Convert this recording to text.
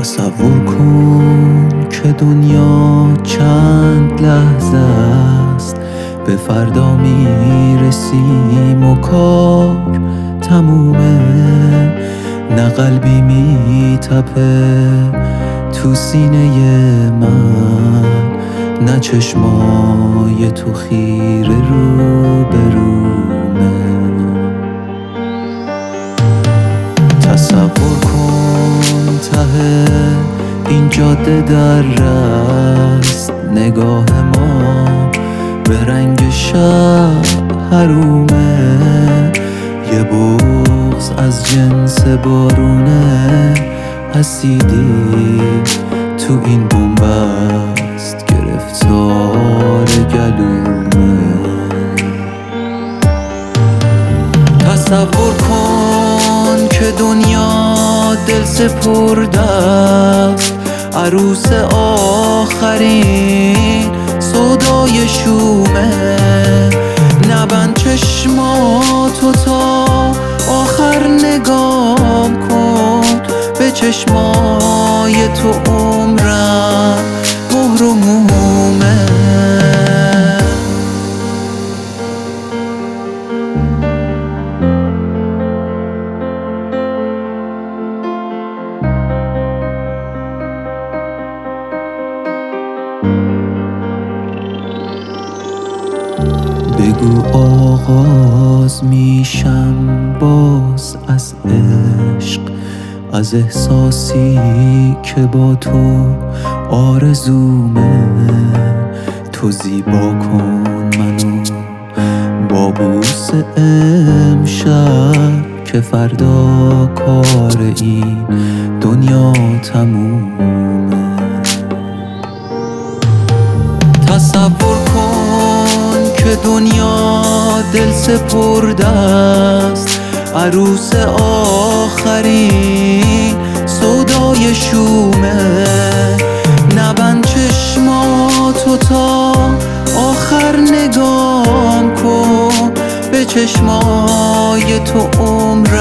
تصور کن که دنیا چند لحظه است، به فردا میرسیم و کار تمومه. نه قلبی میتپه تو سینه من، نه چشمای تو خیره رو برومه. تصور کن ته این جاده در رست، نگاه ما به رنگ شب حرومه. یه بغض از جنس بارونه اسیدی تو این بنبست گرفتار گلومه. تصور کن که دنیا دل سپرده است، عروس آخرین سودای شومه. نبند چشماتو تا آخر نگام کن، به چشمای تو عمرم مهر و مومه. بگو آغاز میشم باز از عشق، از احساسی که با تو آرزومه. تو زیبا کن منو با بوس امشب، که فردا کار این دنیا تمومه. تصور کن که دنیا دل سپرده است، عروس آخرین سودای شومه. نبند چشماتو تا آخر نگام کن، به چشمای تو عمر